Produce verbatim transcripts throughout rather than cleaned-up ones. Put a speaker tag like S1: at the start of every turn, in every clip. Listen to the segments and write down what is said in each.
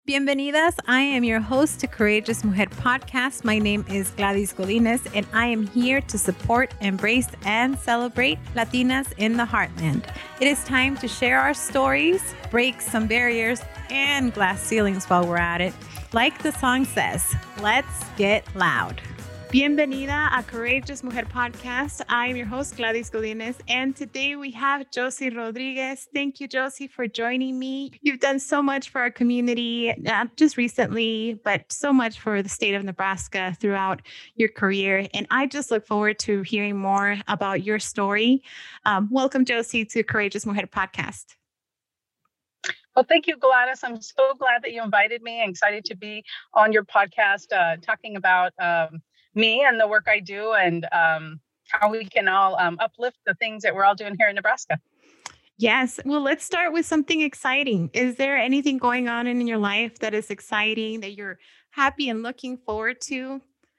S1: Bienvenidas. I am your host to Courageous Mujer podcast. My name is Gladys Godinez, and I am here to support, embrace, and celebrate Latinas in the heartland. It is time to share our stories, break some barriers, and glass ceilings while we're at it. Like the song says, let's get loud. Bienvenida a Courageous Mujer podcast. I am your host, Gladys Godinez, and today we have Josie Rodriguez. Thank you, Josie, for joining me. You've done so much for our community, not just recently, but so much for the state of Nebraska throughout your career. And I just look forward to hearing more about your story. Um, welcome, Josie, to Courageous Mujer podcast.
S2: Well, thank you, Gladys. I'm so glad that you invited me. I'm excited to be on your podcast uh, talking about um, me and the work I do and um, how we can all um, uplift the things that we're all doing here in Nebraska.
S1: Yes. Well, let's start with something exciting. Is there anything going on in your life that is exciting, that you're happy and looking forward to?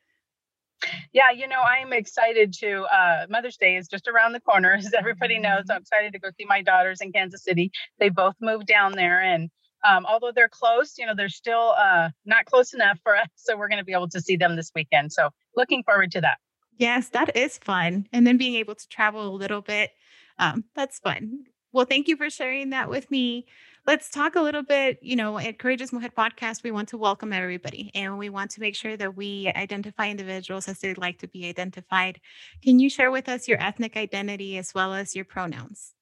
S2: Yeah, you know, I'm excited to, uh, Mother's Day is just around the corner, as everybody knows. I'm excited to go see my daughters in Kansas City. They both moved down there, and um, although they're close, you know, they're still uh, not close enough for us. So we're going to be able to see them this weekend. So looking forward to that.
S1: Yes, that is fun. And then being able to travel a little bit, um, that's fun. Well, thank you for sharing that with me. Let's talk a little bit, you know, at Courageous Mujer podcast, we want to welcome everybody and we want to make sure that we identify individuals as they'd like to be identified. Can you share with us your ethnic identity as well as your pronouns?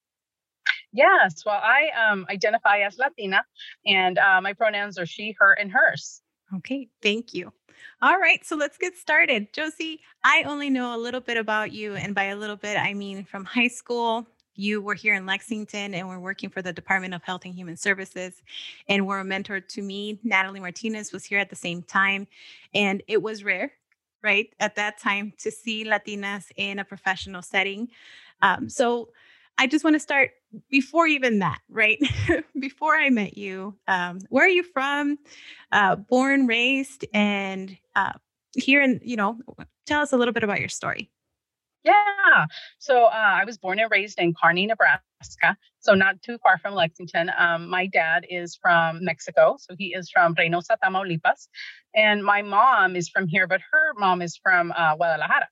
S2: Yes. Well, I um, identify as Latina, and uh, my pronouns are she, her, and hers.
S1: Okay. Thank you. All right. So let's get started. Josie, I only know a little bit about you. And by a little bit, I mean from high school. You were here in Lexington and we're working for the Department of Health and Human Services and were a mentor to me. Natalie Martinez was here at the same time. And it was rare, right, at that time to see Latinas in a professional setting. Um, so I just want to start before even that, right? Before I met you, um, where are you from? Uh, born, raised, and uh, here in, you know, tell us a little bit about your story.
S2: Yeah. So uh, I was born and raised in Kearney, Nebraska, so not too far from Lexington. Um, my dad is from Mexico, so he is from Reynosa, Tamaulipas. And my mom is from here, but her mom is from uh, Guadalajara.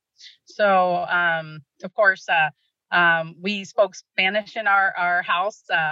S2: So, um, of course, uh, um, we spoke Spanish in our, our house. Uh,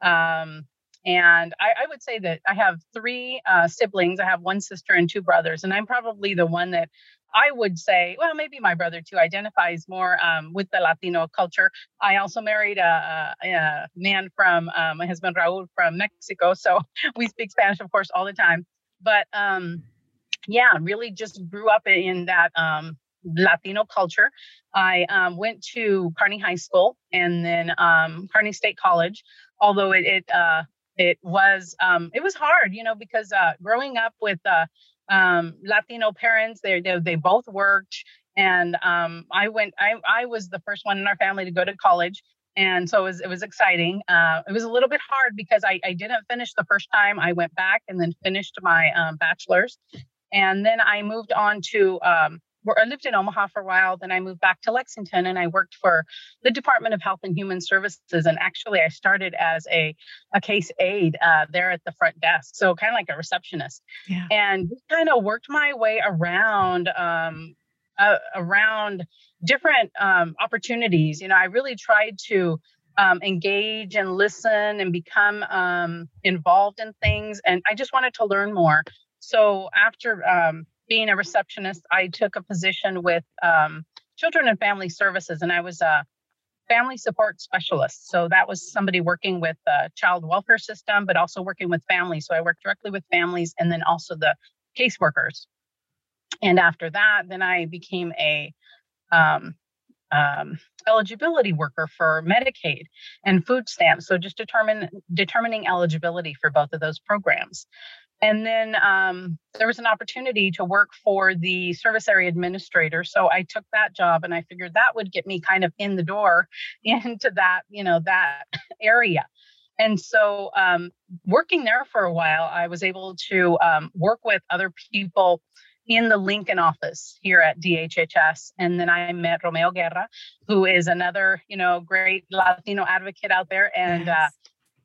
S2: um, and I, I would say that I have three uh, siblings. I have one sister and two brothers, and I'm probably the one that I would say, well, maybe my brother too identifies more um, with the Latino culture. I also married a, a, a man from uh, my husband, Raul, from Mexico. So we speak Spanish, of course, all the time. But um, yeah, really just grew up in that um, Latino culture. I um, went to Kearney High School and then um, Kearney State College, although it it, uh, it was um, it was hard, you know, because uh, growing up with uh, um, Latino parents, they, they they both worked, and um, I went. I I was the first one in our family to go to college, and so it was it was exciting. Uh, it was a little bit hard because I I didn't finish the first time. I went back and then finished my um, bachelor's, and then I moved on to. Um, I lived in Omaha for a while. Then I moved back to Lexington and I worked for the Department of Health and Human Services. And actually, I started as a, a case aide uh, there at the front desk. So kind of like a receptionist. Yeah. And kind of worked my way around um, uh, around different um, opportunities. You know, I really tried to um, engage and listen and become um, involved in things. And I just wanted to learn more. So after um, being a receptionist, I took a position with um, Children and Family Services, and I was a family support specialist. So that was somebody working with the child welfare system, but also working with families. So I worked directly with families and then also the caseworkers. And after that, then I became a um, um, eligibility worker for Medicaid and food stamps. So just determine determining eligibility for both of those programs. And then um, there was an opportunity to work for the service area administrator. So I took that job and I figured that would get me kind of in the door into that, you know, that area. And so um, working there for a while, I was able to um, work with other people in the Lincoln office here at D H H S. And then I met Romeo Guerra, who is another, you know, great Latino advocate out there. And yes. uh,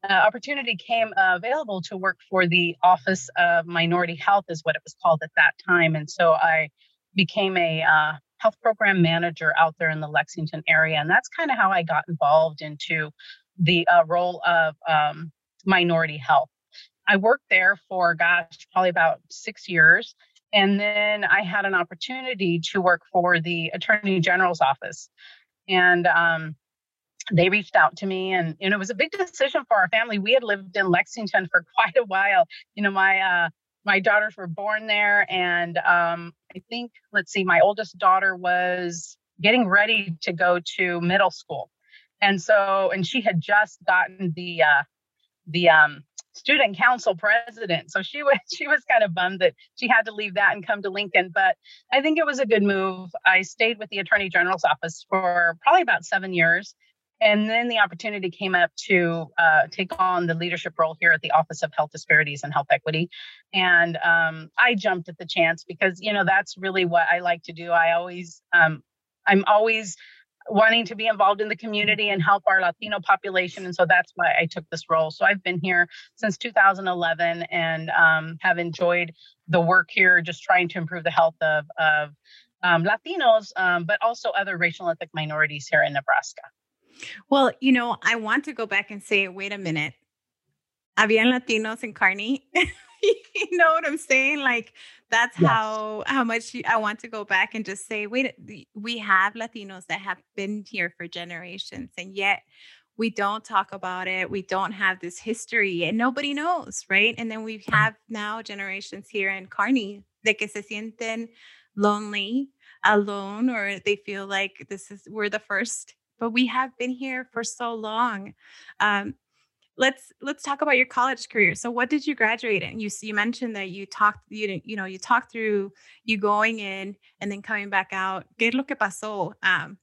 S2: uh, opportunity came uh, available to work for the Office of Minority Health, is what it was called at that time. And so I became a uh, health program manager out there in the Lexington area. And that's kind of how I got involved into the uh, role of um, minority health. I worked there for, gosh, probably about six years. And then I had an opportunity to work for the Attorney General's office. And um, they reached out to me, and, and it was a big decision for our family. We had lived in Lexington for quite a while. You know, my uh, my daughters were born there, and um, I think, let's see, my oldest daughter was getting ready to go to middle school, and so, and she had just gotten the uh, the um, student council president, so she was she was kind of bummed that she had to leave that and come to Lincoln. But I think it was a good move. I stayed with the Attorney General's office for probably about seven years. And then the opportunity came up to uh, take on the leadership role here at the Office of Health Disparities and Health Equity. And um, I jumped at the chance because, you know, that's really what I like to do. I always, um, I'm always wanting to be involved in the community and help our Latino population. And so that's why I took this role. So I've been here since two thousand eleven and um, have enjoyed the work here, just trying to improve the health of, of um, Latinos, um, but also other racial and ethnic minorities here in Nebraska.
S1: Well, you know, I want to go back and say, wait a minute. Habían Latinos in Kearney. You know what I'm saying? Like, that's
S2: Yes.
S1: how how much I want to go back and just say, wait, we have Latinos that have been here for generations, and yet we don't talk about it. We don't have this history, and nobody knows, right? And then we have now generations here in Kearney de que se sienten lonely, alone, or they feel like this is we're the first. But we have been here for so long. Um, let's let's talk about your college career. So, what did you graduate in? You you mentioned that you talked you you know you talked through you going in and then coming back out. ¿Qué es lo que pasó? Um,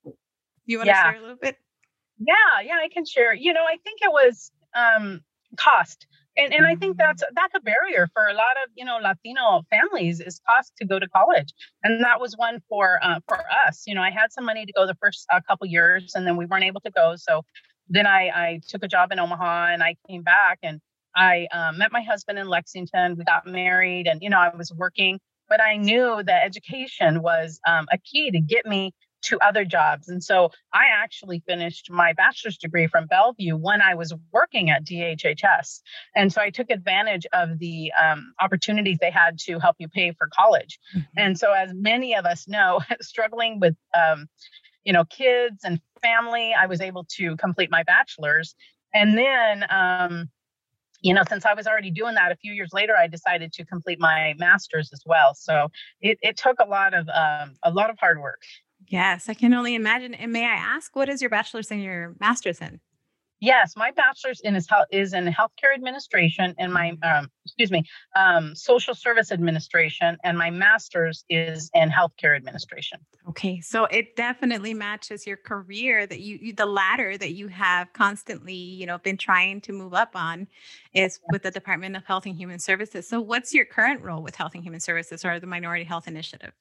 S1: you want to
S2: Yeah.
S1: share a little bit?
S2: Yeah, yeah, I can share. You know, I think it was um, cost. And and I think that's that's a barrier for a lot of, you know, Latino families, is cost to go to college. And that was one for uh, for us. You know, I had some money to go the first uh, couple years, and then we weren't able to go. So then I, I took a job in Omaha, and I came back, and I um, met my husband in Lexington. We got married, and, you know, I was working, but I knew that education was um, a key to get me to other jobs. And so I actually finished my bachelor's degree from Bellevue when I was working at D H H S. And so I took advantage of the um, opportunities they had to help you pay for college. Mm-hmm. And so, as many of us know, struggling with, um, you know, kids and family, I was able to complete my bachelor's. And then, um, you know, since I was already doing that, a few years later, I decided to complete my master's as well. So it, it took a lot of um, a lot of hard work.
S1: Yes, I can only imagine. And may I ask, what is your bachelor's and your master's in?
S2: Yes, my bachelor's in is, is in healthcare administration, and my um, excuse me, um, social service administration, and my master's is in healthcare administration.
S1: Okay, so it definitely matches your career that you, you the ladder that you have constantly, you know, been trying to move up on, is with the Department of Health and Human Services. So, what's your current role with Health and Human Services, or the Minority Health Initiative?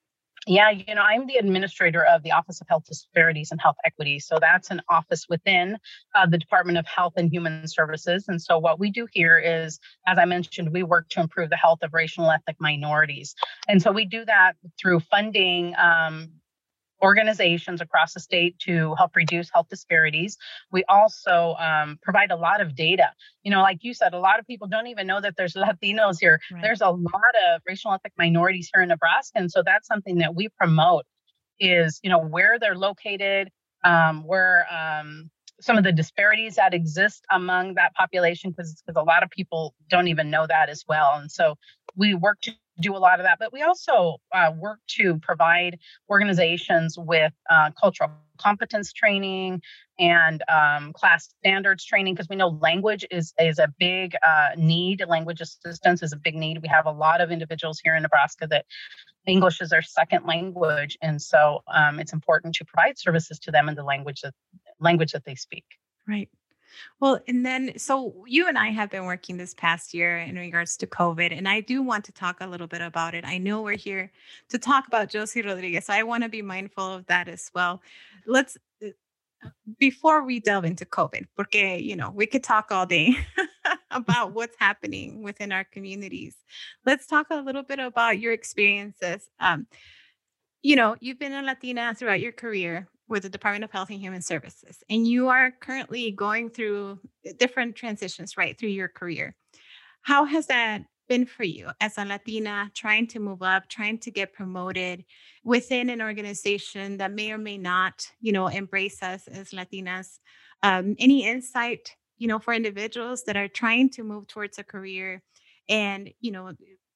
S2: Yeah, you know, I'm the administrator of the Office of Health Disparities and Health Equity. So that's an office within uh, the Department of Health and Human Services. And so what we do here is, as I mentioned, we work to improve the health of racial and ethnic minorities. And so we do that through funding um, organizations across the state to help reduce health disparities. We also um, provide a lot of data. You know, like you said, a lot of people don't even know that there's Latinos here. Right. There's a lot of racial and ethnic minorities here in Nebraska. And so that's something that we promote, is, you know, where they're located, um, where um, some of the disparities that exist among that population, because because a lot of people don't even know that as well. And so we work to do a lot of that, but we also uh, work to provide organizations with uh, cultural competence training and um, class standards training, because we know language is is a big uh, need. Language assistance is a big need. We have a lot of individuals here in Nebraska that English is their second language, and so um, it's important to provide services to them in the language that language that they speak.
S1: Right. Well, and then, so you and I have been working this past year in regards to COVID, and I do want to talk a little bit about it. I know we're here to talk about Josie Rodriguez, so I want to be mindful of that as well. Let's, before we delve into COVID, porque, you know, we could talk all day about what's happening within our communities. Let's talk a little bit about your experiences. Um, you know, you've been a Latina throughout your career with the Department of Health and Human Services, and you are currently going through different transitions right through your career. How has that been for you as a Latina trying to move up, trying to get promoted within an organization that may or may not, you know, embrace us as Latinas? Um, any insight, you know, for individuals that are trying to move towards a career and, you know,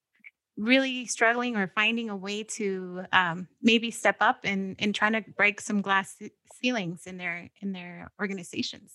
S1: really struggling or finding a way to um, maybe step up and, and trying to break some glass ce- ceilings in their in their organizations?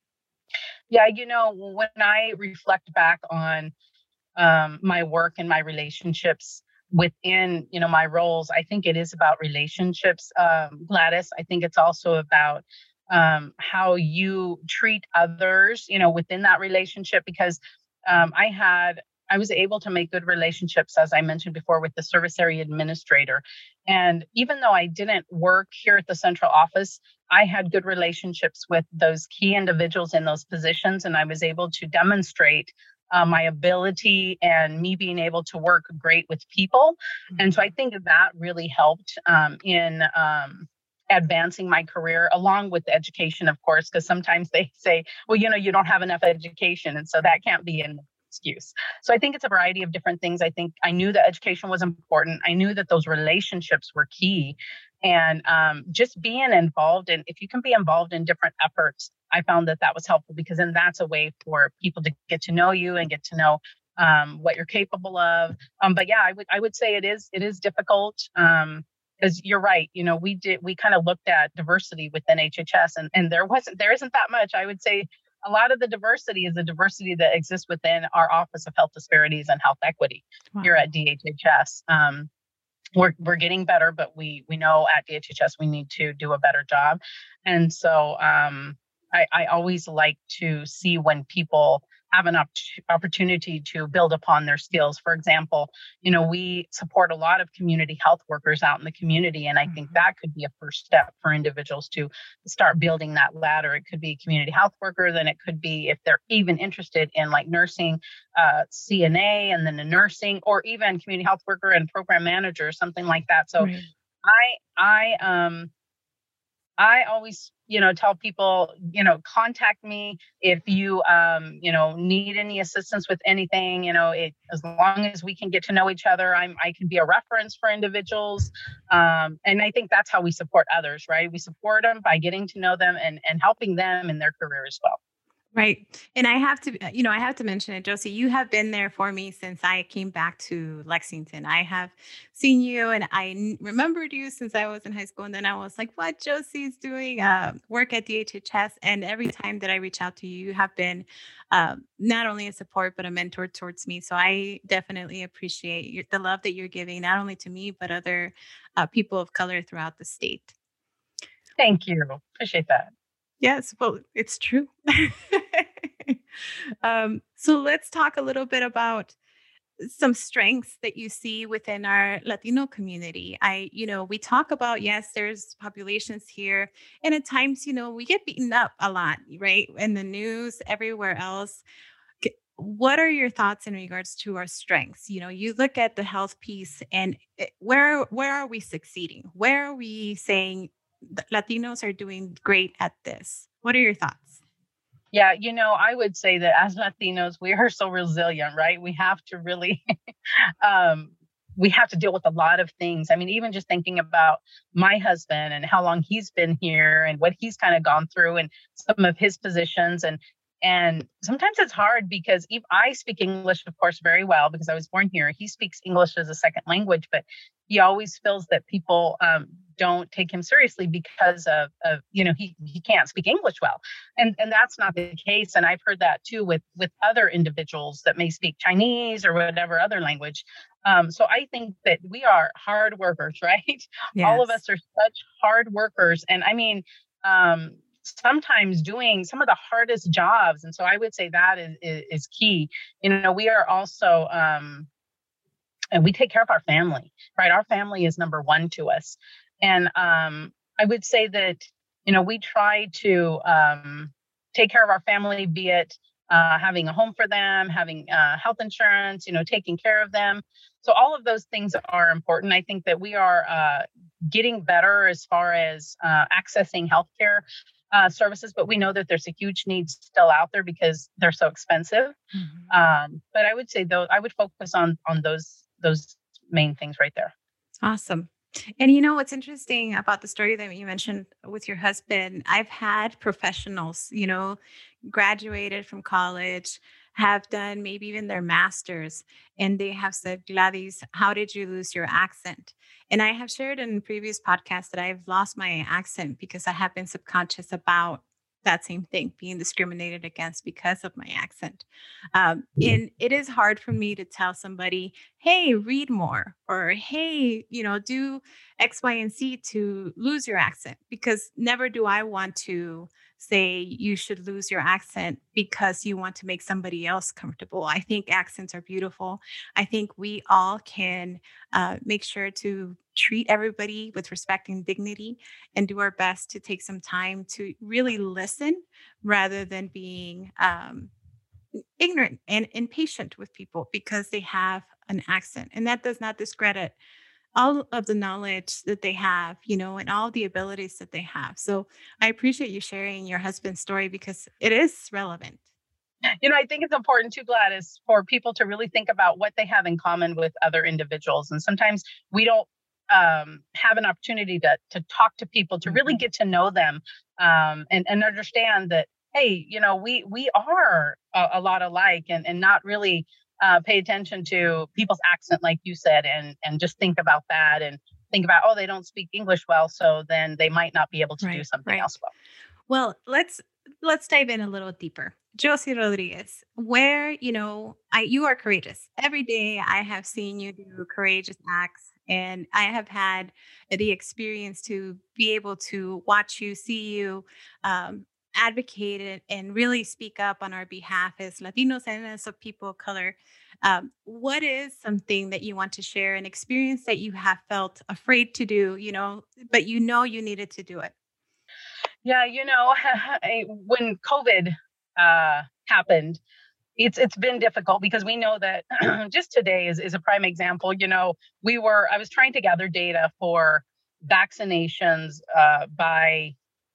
S2: Yeah, you know, when I reflect back on um, my work and my relationships within, you know, my roles, I think it is about relationships, um, Gladys. I think it's also about um, how you treat others, you know, within that relationship, because um, I had, I was able to make good relationships, as I mentioned before, with the service area administrator. And even though I didn't work here at the central office, I had good relationships with those key individuals in those positions, and I was able to demonstrate uh, my ability and me being able to work great with people. And so I think that really helped um, in um, advancing my career, along with the education, of course, because sometimes they say, well, you know, you don't have enough education. And so that can't be an excuse. So I think it's a variety of different things. I think I knew that education was important. I knew that those relationships were key. And um, just being involved in, if you can be involved in different efforts, I found that that was helpful, because then that's a way for people to get to know you and get to know um, what you're capable of. Um, but yeah, I would I would say it is it is difficult. Um, because you're right, you know, we did we kind of looked at diversity within H H S, and and there wasn't there isn't that much. I would say a lot of the diversity is the diversity that exists within our Office of Health Disparities and Health Equity wow. here at D H H S. Um, we're we're getting better, but we we know at D H H S we need to do a better job. And so um, I, I always like to see when people have an op- opportunity to build upon their skills. For example, you know, we support a lot of community health workers out in the community. And I mm-hmm. think that could be a first step for individuals to start building that ladder. It could be a community health worker, then it could be, if they're even interested in like nursing, uh, C N A, and then a nursing, or even community health worker and program manager, something like that. So right. I, I, um, I always, you know, tell people, you know, contact me if you, um, you know, need any assistance with anything. You know, it, as long as we can get to know each other, I'm, I can be a reference for individuals. Um, and I think that's how we support others, right? We support them by getting to know them and, and helping them in their career as well.
S1: Right. And I have to, you know, I have to mention it, Josie, you have been there for me since I came back to Lexington. I have seen you and I remembered you since I was in high school. And then I was like, what, Josie's doing uh, work at D H H S. And every time that I reach out to you, you have been um, not only a support, but a mentor towards me. So I definitely appreciate your, the love that you're giving, not only to me, but other uh, people of color throughout the state.
S2: Thank you. Appreciate that.
S1: Yes, well, it's true. um, so let's talk a little bit about some strengths that you see within our Latino community. I, you know, we talk about, yes, there's populations here, and at times, you know, we get beaten up a lot, right? In the news, everywhere else. What are your thoughts in regards to our strengths? You know, you look at the health piece, and where where are we succeeding? Where are we saying Latinos are doing great at this? What are your thoughts?
S2: Yeah, you know, I would say that as Latinos, we are so resilient, right? We have to really, um, we have to deal with a lot of things. I mean, even just thinking about my husband and how long he's been here and what he's kind of gone through and some of his positions. And And sometimes it's hard because if I speak English, of course, very well because I was born here. He speaks English as a second language, but he always feels that people um, don't take him seriously because of, of you know, he, he can't speak English well. And and that's not the case. And I've heard that too with, with other individuals that may speak Chinese or whatever other language. Um, so I think that we are hard workers, right? Yes. All of us are such hard workers. And I mean, um, sometimes doing some of the hardest jobs. And so I would say that is, is, is key. You know, we are also, um, and we take care of our family, right? Our family is number one to us. And um, I would say that you know, we try to um, take care of our family, be it uh, having a home for them, having uh, health insurance, you know, taking care of them. So all of those things are important. I think that we are uh, getting better as far as uh, accessing healthcare uh, services, but we know that there's a huge need still out there because they're so expensive.
S1: Mhm.
S2: Um, but I would say though, I would focus on on those those main things right there.
S1: Awesome. And you know what's interesting about the story that you mentioned with your husband? I've had professionals, you know, graduated from college, have done maybe even their masters, and they have said, Gladys, how did you lose your accent? And I have shared in previous podcasts that I've lost my accent because I have been subconscious about that same thing, being discriminated against because of my accent. Um, and it is hard for me to tell somebody, hey, read more, or hey, you know, do X, Y, and Z to lose your accent, because never do I want to say you should lose your accent because you want to make somebody else comfortable. I think accents are beautiful. I think we all can uh, make sure to treat everybody with respect and dignity and do our best to take some time to really listen rather than being um, ignorant and impatient with people because they have an accent. And that does not discredit all of the knowledge that they have, you know, and all the abilities that they have. So I appreciate you sharing your husband's story because it is relevant.
S2: You know, I think it's important too, Gladys, for people to really think about what they have in common with other individuals. And sometimes we don't um, have an opportunity to to talk to people, to really
S1: Mhm.
S2: get to know them, um, and and understand that, hey, you know, we we are a, a lot alike, and and not really uh, pay attention to people's accent, like you said, and and just think about that and think about, oh, they don't speak English well, so then they might not be able to do
S1: Right,
S2: something
S1: right.
S2: else well.
S1: Well, let's let's dive in a little deeper. Josie Rodriguez, where, you know, I you are courageous. Every day I have seen you do courageous acts, and I have had the experience to be able to watch you, see you um advocate it and really speak up on our behalf as Latinos and as a people of color. Um, what is something that you want to share, an experience that you have felt afraid to do, you know, but you know you needed to do it?
S2: Yeah, you know, I- when COVID uh, happened, it's it's been difficult because we know that just today is, is a prime example. You know, we were I was trying to gather data for vaccinations uh, by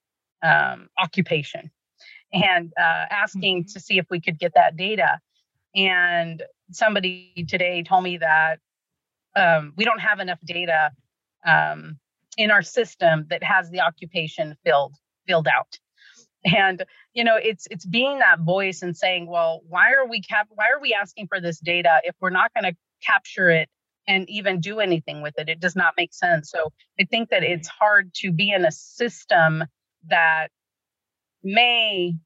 S2: um, occupation and uh, asking
S1: Mhm.
S2: to see if we could get that data. And somebody today told me that um, we don't have enough data um, in our system that has the occupation filled filled out. And you know, it's it's being that voice and saying, well, why are we cap- why are we asking for this data if we're not going to capture it and even do anything with it? It does not make sense. So I think that it's hard to be in a system that may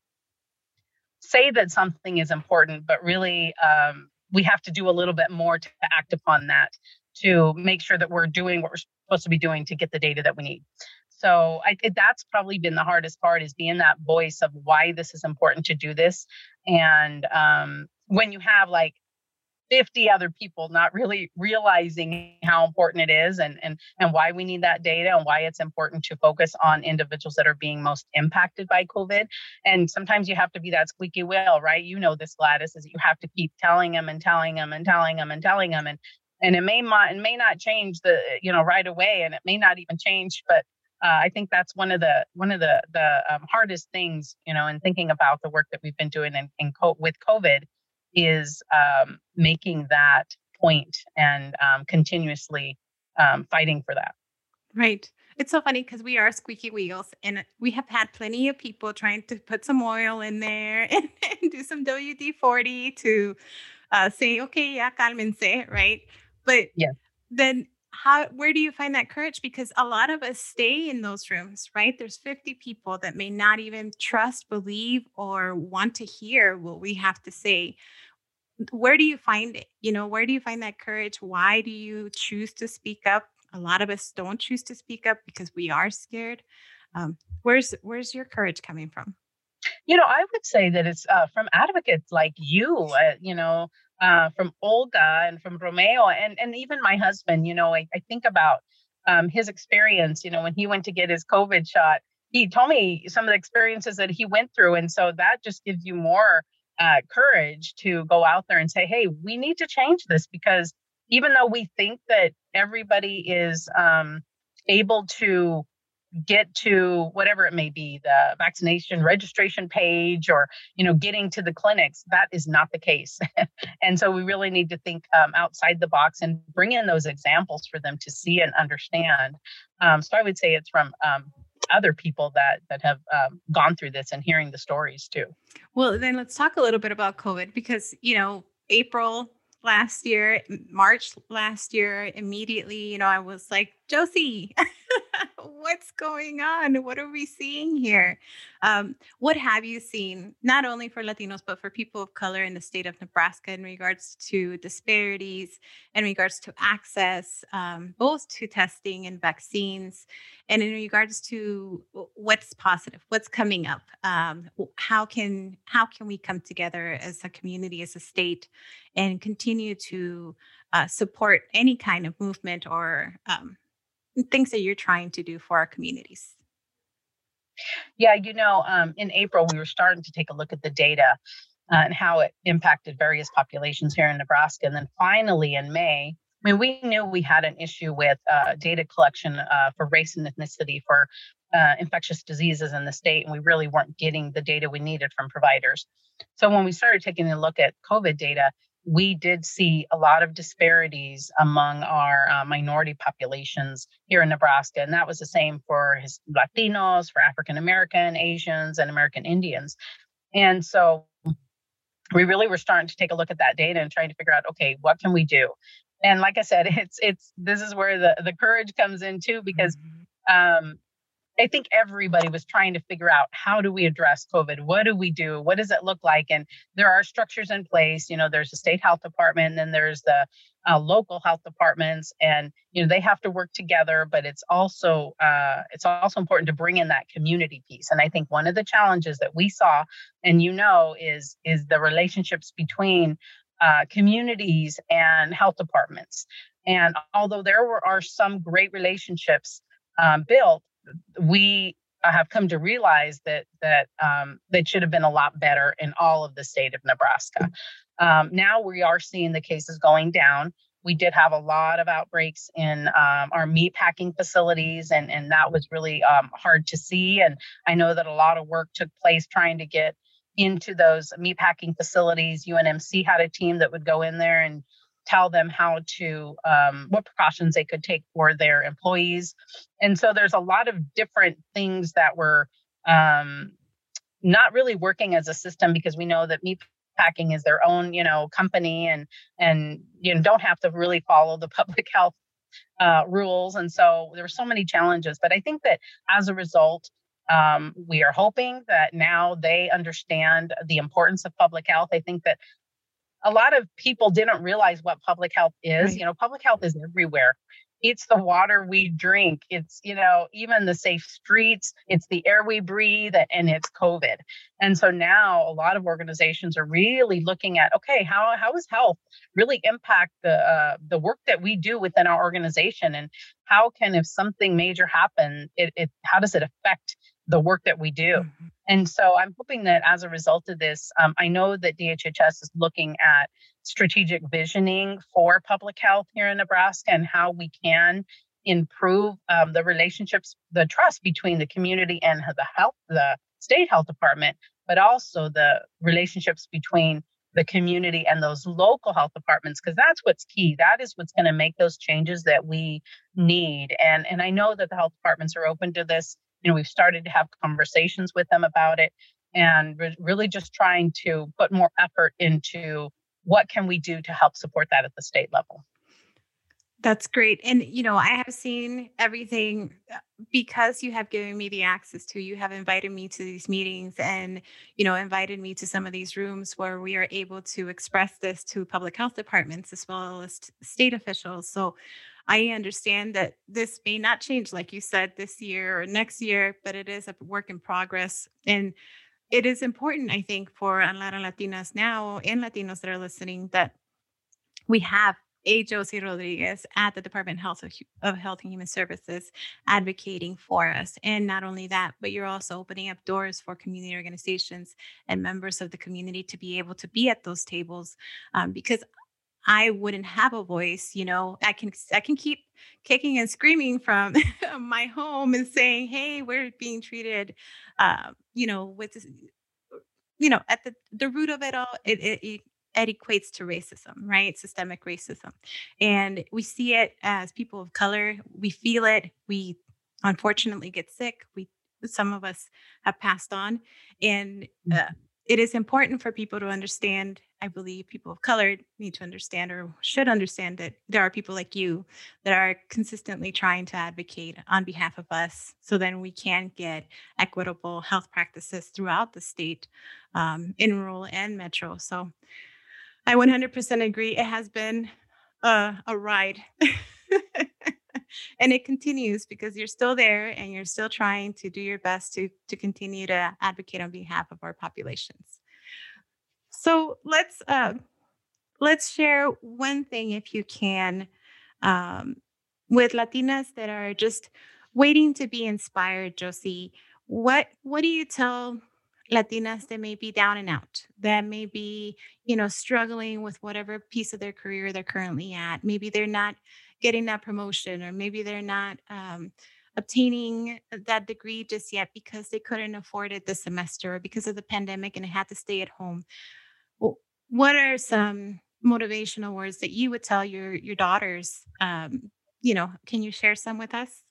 S2: say that something is important, but really um, we have to do a little bit more to act upon that to make sure that we're doing what we're supposed to be doing to get the data that we need. So I think that's probably been the hardest part, is being that voice of why this is important to do this. And um, when you have like fifty other people not really realizing how important it is, and and and why we need that data, and why it's important to focus on individuals that are being most impacted by COVID. And sometimes you have to be that squeaky wheel, right? You know this, Gladys, is that you have to keep telling them and telling them and telling them and telling them, and and it may not it may not change the you know right away, and it may not even change, but uh, I think that's one of the one of the the um, hardest things, you know, in thinking about the work that we've been doing in, in co- with COVID, is um, making that point and um, continuously um, fighting for that.
S1: Right. It's so funny because we are squeaky wheels, and we have had plenty of people trying to put some oil in there and, and do some W D forty to uh, say, okay, yeah, cálmense, right? But
S2: Yeah.
S1: then how, where do you find that courage? Because a lot of us stay in those rooms, right? There's fifty people that may not even trust, believe, or want to hear what we have to say. Where do you find it? You know, where do you find that courage? Why do you choose to speak up? A lot of us don't choose to speak up because we are scared. Um, where's where's your courage coming from?
S2: You know, I would say that it's uh, from advocates like you, uh, you know, uh, from Olga and from Romeo, and, and even my husband. You know, I, I think about um, his experience, you know, when he went to get his COVID shot. he told me some of the experiences that he went through. And so that just gives you more uh, courage to go out there and say, hey, we need to change this, because even though we think that everybody is um, able to get to whatever it may be, the vaccination registration page, or, you know, getting to the clinics, that is not the case. And so we really need to think um, outside the box and bring in those examples for them to see and understand. Um, so I would say it's from um, other people that that have um, gone through this and hearing the stories too.
S1: Well, then let's talk a little bit about COVID, because, you know, April last year, March last year, immediately, you know, I was like, Josie, what's going on? What are we seeing here? Um, what have you seen, not only for Latinos, but for people of color in the state of Nebraska, in regards to disparities, in regards to access, um, both to testing and vaccines, and in regards to what's positive, what's coming up? Um, how can how can we come together as a community, as a state, and continue to uh, support any kind of movement or um, things that you're trying to do for our communities?
S2: Yeah, you know, um, in April, we were starting to take a look at the data uh, and how it impacted various populations here in Nebraska. And then finally in May, I mean, we knew we had an issue with uh, data collection uh, for race and ethnicity for uh, infectious diseases in the state, and we really weren't getting the data we needed from providers. So when we started taking a look at COVID data, we did see a lot of disparities among our uh, minority populations here in Nebraska. And that was the same for his Latinos, for African American, Asians, and American Indians. And so we really were starting to take a look at that data and trying to figure out, okay, what can we do? And like I said, it's it's this is where the, the courage comes in too, because um, I think everybody was trying to figure out, how do we address COVID? What do we do? What does it look like? And there are structures in place. You know, there's the state health department, and then there's the uh, local health departments, and you know they have to work together. But it's also uh, it's also important to bring in that community piece. And I think one of the challenges that we saw, and you know, is is the relationships between uh, communities and health departments. And although there were, are some great relationships um, built, we have come to realize that that um, that should have been a lot better in all of the state of Nebraska. Um, now we are seeing the cases going down. We did have a lot of outbreaks in um, our meat packing facilities, and, and that was really um, hard to see. And I know that a lot of work took place trying to get into those meat packing facilities. U N M C had a team that would go in there and tell them how to, um, what precautions they could take for their employees. And so there's a lot of different things that were um, not really working as a system, because we know that meat packing is their own, you know, company, and, and, you know, don't have to really follow the public health uh, rules. And so there were so many challenges, but I think that as a result, um, we are hoping that now they understand the importance of public health. I think that a lot of people didn't realize what public health is. Right. You know, public health is everywhere. It's the water we drink. It's, you know, even the safe streets. It's the air we breathe, and it's COVID. And so now a lot of organizations are really looking at, okay, how how does health really impact the uh, the work that we do within our organization, and how can, if something major happens, it, it how does it affect the work that we do? Mm-hmm. And so I'm hoping that as a result of this, um, I know that D H H S is looking at strategic visioning for public health here in Nebraska, and how we can improve um, the relationships, the trust between the community and the health, the state health department, but also the relationships between the community and those local health departments, because that's what's key. That is what's going to make those changes that we need. And, and I know that the health departments are open to this. You know, we've started to have conversations with them about it, and we're really just trying to put more effort into what can we do to help support that at the state level.
S1: That's great. And, you know, I have seen everything because you have given me the access to, you have invited me to these meetings, and, you know, invited me to some of these rooms where we are able to express this to public health departments as well as state officials. So I understand that this may not change, like you said, this year or next year, but it is a work in progress. And it is important, I think, for a lot of Latinas now and Latinos that are listening, that we have A. Josie Rodriguez at the Department of Health of, Hu- of Health and Human Services advocating for us. And not only that, but you're also opening up doors for community organizations and members of the community to be able to be at those tables, um, because I wouldn't have a voice. You know, I can I can keep kicking and screaming from my home and saying, "Hey, we're being treated," uh, you know, with this, you know, at the the root of it all, it it, it it equates to racism, right? Systemic racism, and we see it as people of color. We feel it. We unfortunately get sick. We Some of us have passed on, and uh, it is important for people to understand. I believe people of color need to understand or should understand that there are people like you that are consistently trying to advocate on behalf of us so then we can get equitable health practices throughout the state, um, in rural and metro. So I one hundred percent agree. It has been a, a ride. And it continues because you're still there and you're still trying to do your best to to continue to advocate on behalf of our populations. So let's uh, let's share one thing, if you can, um, with Latinas that are just waiting to be inspired. Josie, what what do you tell Latinas that may be down and out, that may be, you know, struggling with whatever piece of their career they're currently at? Maybe they're not getting that promotion, or maybe they're not um, obtaining that degree just yet because they couldn't afford it this semester or because of the pandemic and they had to stay at home. Well, what are some motivational words that you would tell your your daughters? Um, you know, can you share some with us?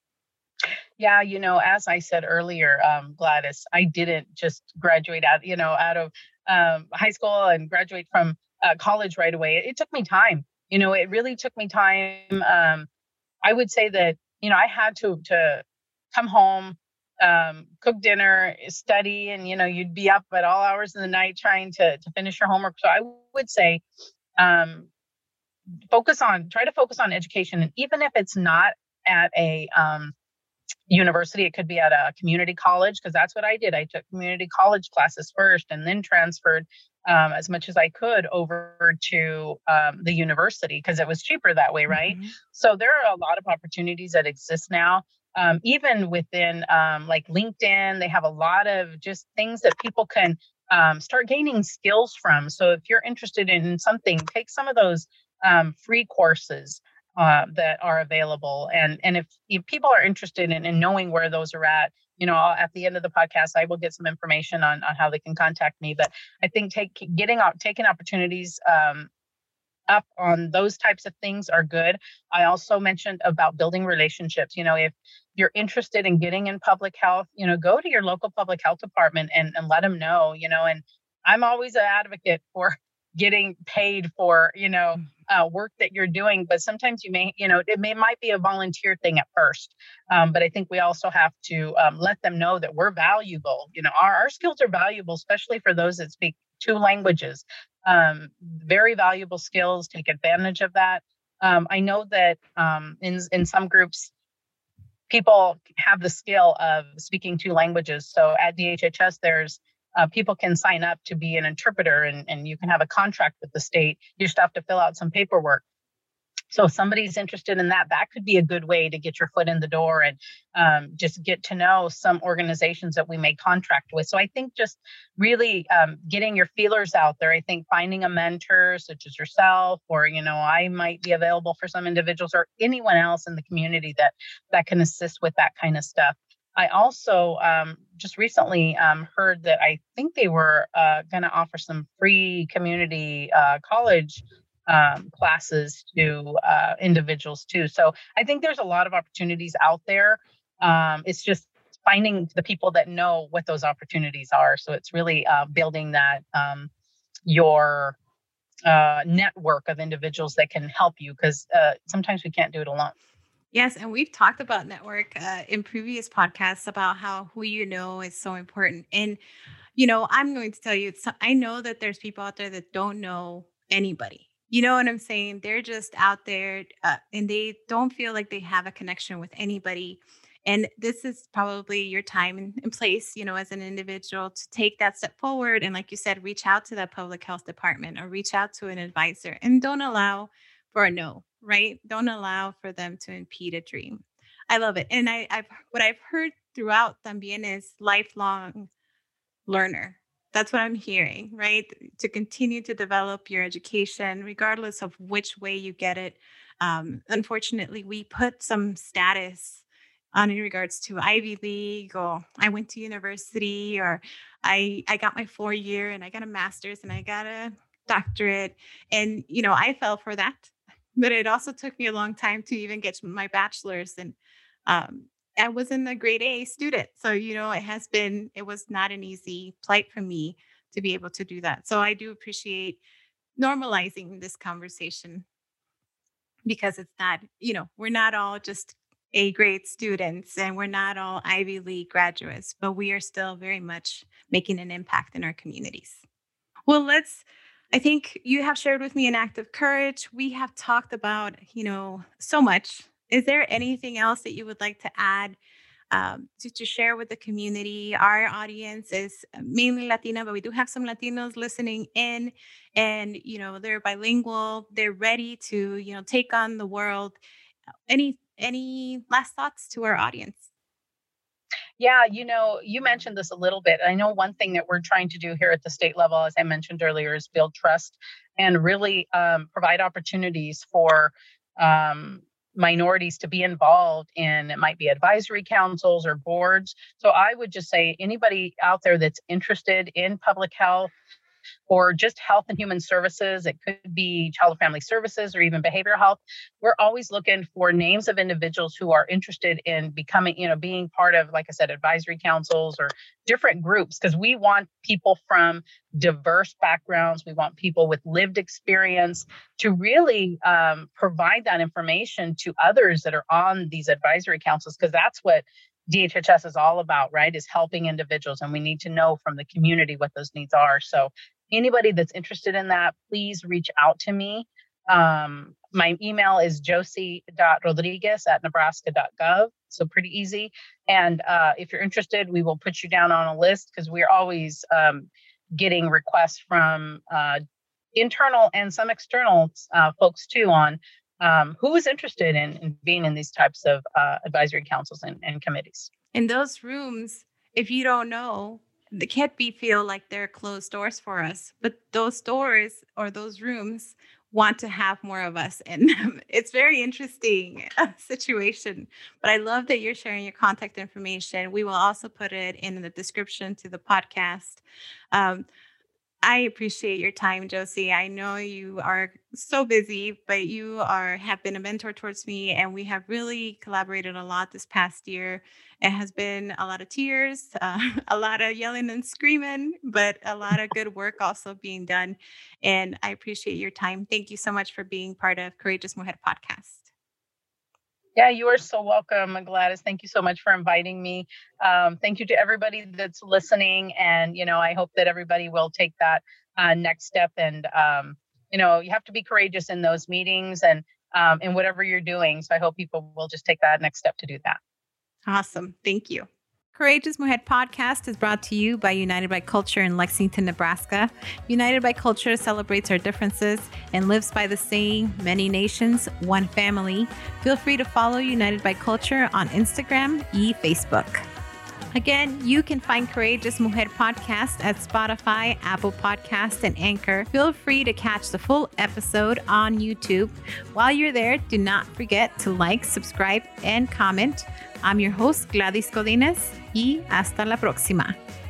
S2: Yeah, you know, as I said earlier, um, Gladys, I didn't just graduate out, you know, out of um, high school and graduate from uh, college right away. It, it took me time. You know, it really took me time. Um, I would say that, you know, I had to to come home, um, cook dinner, study, and you know, you'd be up at all hours of the night trying to to finish your homework. So I would say, um, focus on try to focus on education, and even if it's not at a um, university, it could be at a community college, because that's what I did. I took community college classes first and then transferred um, as much as I could over to um, the university because it was cheaper that way, right?
S1: Mhm.
S2: So there are a lot of opportunities that exist now. Um, even within um, like LinkedIn, they have a lot of just things that people can um, start gaining skills from. So if you're interested in something, take some of those um, free courses uh, that are available. And and if, if people are interested in, in knowing where those are at, you know, I'll, at the end of the podcast, I will get some information on, on how they can contact me. But I think take getting out, taking opportunities um, up on those types of things are good. I also mentioned about building relationships. You know, if you're interested in getting in public health, you know, go to your local public health department and, and let them know, you know, and I'm always an advocate for getting paid for, you know, uh, work that you're doing, but sometimes you may, you know, it may might be a volunteer thing at first. Um, but I think we also have to um, let them know that we're valuable. You know, our, our skills are valuable, especially for those that speak two languages. Um, very valuable skills. Take advantage of that. Um, I know that um, in in some groups, people have the skill of speaking two languages. So at D H H S, there's uh, people can sign up to be an interpreter, and, and you can have a contract with the state. You just have to fill out some paperwork. So if somebody's interested in that, that could be a good way to get your foot in the door and um, just get to know some organizations that we may contract with. So I think just really um, getting your feelers out there. I think finding a mentor such as yourself, or, you know, I might be available for some individuals or anyone else in the community that that can assist with that kind of stuff. I also um, just recently um, heard that I think they were uh, going to offer some free community uh, college um, classes to uh, individuals too. So I think there's a lot of opportunities out there. Um, it's just finding the people that know what those opportunities are. So it's really uh, building that um, your uh, network of individuals that can help you, because uh, sometimes we can't do it alone.
S1: Yes, and we've talked about network uh, in previous podcasts about how who you know is so important. And you know, I'm going to tell you, it's, I know that there's people out there that don't know anybody. You know what I'm saying? They're just out there uh, and they don't feel like they have a connection with anybody. And this is probably your time and, and place, you know, as an individual to take that step forward. And like you said, reach out to that public health department or reach out to an advisor, and don't allow for a no, right? Don't allow for them to impede a dream. I love it. And I, I've what I've heard throughout también is lifelong learner. That's what I'm hearing, right? To continue to develop your education, regardless of which way you get it. Um, unfortunately, we put some status on in regards to Ivy League, or I went to university, or I I got my four year and I got a master's and I got a doctorate. And you know, I fell for that. But it also took me a long time to even get my bachelor's. And um, I wasn't a grade A student. So, you know, it has been, it was not an easy plight for me to be able to do that. So I do appreciate normalizing this conversation because it's not, you know, we're not all just A grade students and we're not all Ivy League graduates, but we are still very much making an impact in our communities. Well, let's, I think you have shared with me an act of courage. We have talked about, you know, so much. Is there anything else that you would like to add um, to, to share with the community? Our audience is mainly Latina, but we do have some Latinos listening in, and, you know, they're bilingual. They're ready to, you know, take on the world. Any, any last thoughts to our audience?
S2: Yeah, you know, you mentioned this a little bit. I know one thing that we're trying to do here at the state level, as I mentioned earlier, is build trust and really um, provide opportunities for um, minorities to be involved in, it might be advisory councils or boards. So I would just say anybody out there that's interested in public health or just health and human services, it could be child and family services or even behavioral health. We're always looking for names of individuals who are interested in becoming, you know, being part of, like I said, advisory councils or different groups, because we want people from diverse backgrounds. We want people with lived experience to really um, provide that information to others that are on these advisory councils, because that's what D H H S is all about, right? Is helping individuals. And we need to know from the community what those needs are. So anybody that's interested in that, please reach out to me. Um, my email is josie.rodriguez at nebraska dot gov. So pretty easy. And uh, if you're interested, we will put you down on a list, because we're always um, getting requests from uh, internal and some external uh, folks too on Um, who is interested in, in being in these types of uh, advisory councils and, and committees.
S1: In those rooms, if you don't know, they can't be feel like they're closed doors for us, but those doors or those rooms want to have more of us in them. It's very interesting uh, situation, but I love that you're sharing your contact information. We will also put it in the description to the podcast. Um, I appreciate your time, Josie. I know you are so busy, but you are have been a mentor towards me, and we have really collaborated a lot this past year. It has been a lot of tears, uh, a lot of yelling and screaming, but a lot of good work also being done. And I appreciate your time. Thank you so much for being part of Courageous Mujer podcast.
S2: Yeah, you are so welcome, Gladys. Thank you so much for inviting me. Um, thank you to everybody that's listening. And, you know, I hope that everybody will take that uh, next step. And, um, you know, you have to be courageous in those meetings and um, in whatever you're doing. So I hope people will just take that next step to do that.
S1: Awesome. Thank you. Courageous Mujer podcast is brought to you by United by Culture in Lexington, Nebraska. United by Culture celebrates our differences and lives by the saying, many nations, one family. Feel free to follow United by Culture on Instagram and Facebook. Again, you can find Courageous Mujer podcast at Spotify, Apple Podcasts, and Anchor. Feel free to catch the full episode on YouTube. While you're there, do not forget to like, subscribe, and comment. I'm your host, Gladys Godinez, y hasta la próxima.